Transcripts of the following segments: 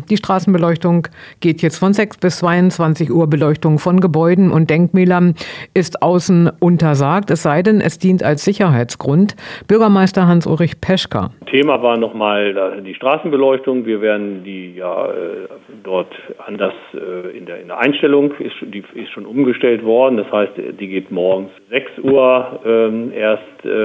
Die Straßenbeleuchtung geht jetzt von 6 bis 22 Uhr. Beleuchtung von Gebäuden und Denkmälern ist außen untersagt, es sei denn, es dient als Sicherheitsgrund. Bürgermeister Hans-Ulrich Peschka. Thema war nochmal die Straßenbeleuchtung. Wir werden die dort anders in der Einstellung, die ist schon umgestellt worden. Das heißt, die geht morgens 6 Uhr erst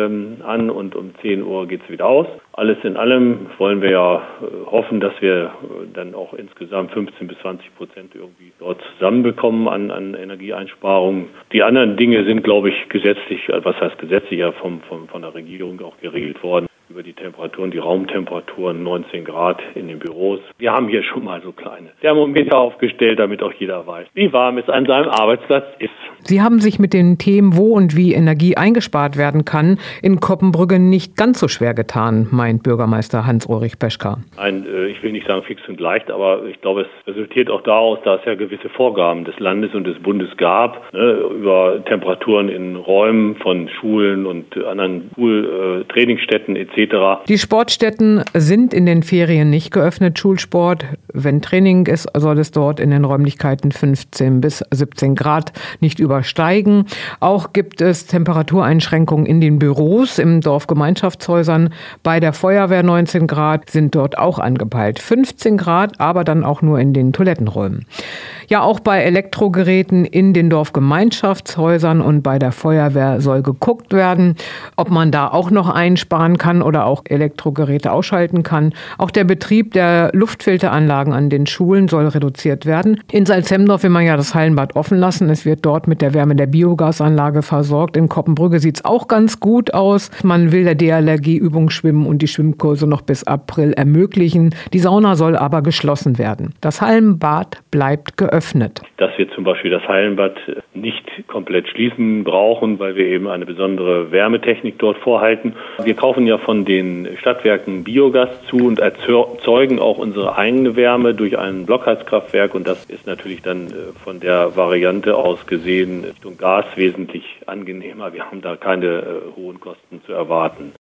an und um 10 Uhr geht es wieder aus. Alles in allem wollen wir ja hoffen, dass wir dann auch insgesamt 15% bis 20% irgendwie dort zusammenbekommen an Energieeinsparungen. Die anderen Dinge sind, glaube ich, gesetzlich, was heißt gesetzlich, ja von der Regierung auch geregelt worden. Über die Temperaturen, die Raumtemperaturen, 19 Grad in den Büros. Wir haben hier schon mal so kleine Thermometer aufgestellt, damit auch jeder weiß, wie warm es an seinem Arbeitsplatz ist. Sie haben sich mit den Themen, wo und wie Energie eingespart werden kann, in Koppenbrügge nicht ganz so schwer getan, meint Bürgermeister Hans-Ulrich Peschka. Ich will nicht sagen fix und leicht, aber ich glaube, es resultiert auch daraus, dass es ja gewisse Vorgaben des Landes und des Bundes gab, über Temperaturen in Räumen von Schulen und anderen Trainingsstätten etc. Die Sportstätten sind in den Ferien nicht geöffnet. Schulsport, wenn Training ist, soll es dort in den Räumlichkeiten 15 bis 17 Grad nicht übersteigen. Auch gibt es Temperatureinschränkungen in den Büros, im Dorfgemeinschaftshäusern. Bei der Feuerwehr 19 Grad sind dort auch angepeilt. 15 Grad, aber dann auch nur in den Toilettenräumen. Ja, auch bei Elektrogeräten in den Dorfgemeinschaftshäusern und bei der Feuerwehr soll geguckt werden, ob man da auch noch einsparen kann oder auch Elektrogeräte ausschalten kann. Auch der Betrieb der Luftfilteranlagen an den Schulen soll reduziert werden. In Salzhemdorf will man ja das Hallenbad offen lassen. Es wird dort mit der Wärme der Biogasanlage versorgt. In Koppenbrügge sieht es auch ganz gut aus. Man will der DLRG-Übung schwimmen und die Schwimmkurse noch bis April ermöglichen. Die Sauna soll aber geschlossen werden. Das Hallenbad bleibt geöffnet. Dass wir zum Beispiel das Hallenbad nicht komplett schließen brauchen, weil wir eben eine besondere Wärmetechnik dort vorhalten. Wir kaufen ja von den Stadtwerken Biogas zu und erzeugen auch unsere eigene Wärme durch ein Blockheizkraftwerk. Und das ist natürlich dann von der Variante aus gesehen Richtung Gas wesentlich angenehmer. Wir haben da keine hohen Kosten zu erwarten.